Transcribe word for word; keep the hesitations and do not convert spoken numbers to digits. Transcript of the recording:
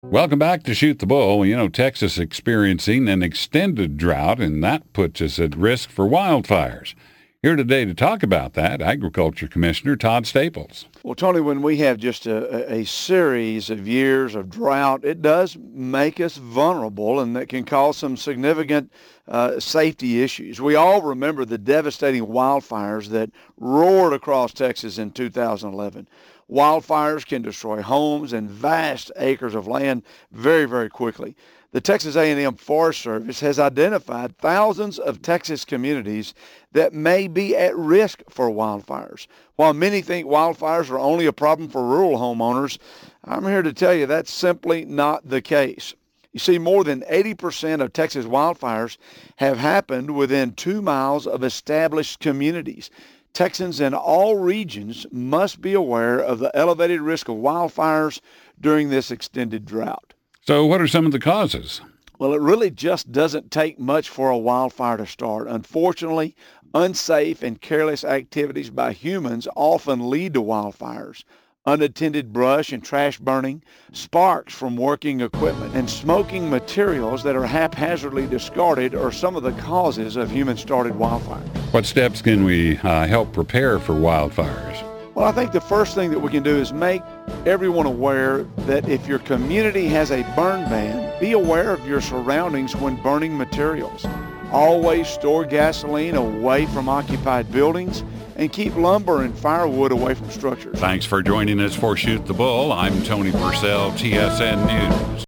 Welcome back to Shoot the Bull. You know, Texas experiencing an extended drought, and that puts us at risk for wildfires. Here today to talk about that, Agriculture Commissioner Todd Staples. Well, Tony, when we have just a, a series of years of drought, it does make us vulnerable, and that can cause some significant uh, safety issues. We all remember the devastating wildfires that roared across Texas in two thousand eleven. Wildfires can destroy homes and vast acres of land very, very quickly. The Texas A and M Forest Service has identified thousands of Texas communities that may be at risk for wildfires. While many think wildfires are only a problem for rural homeowners, I'm here to tell you that's simply not the case. You see, more than eighty percent of Texas wildfires have happened within two miles of established communities. Texans in all regions must be aware of the elevated risk of wildfires during this extended drought. So what are some of the causes? Well, it really just doesn't take much for a wildfire to start. Unfortunately, unsafe and careless activities by humans often lead to wildfires. Unattended brush and trash burning, sparks from working equipment, and smoking materials that are haphazardly discarded are some of the causes of human-started wildfires. What steps can we uh, help prepare for wildfires? Well, I think the first thing that we can do is make everyone aware that if your community has a burn ban, be aware of your surroundings when burning materials. Always store gasoline away from occupied buildings and keep lumber and firewood away from structures. Thanks for joining us for Shoot the Bull. I'm Tony Purcell, T S N News.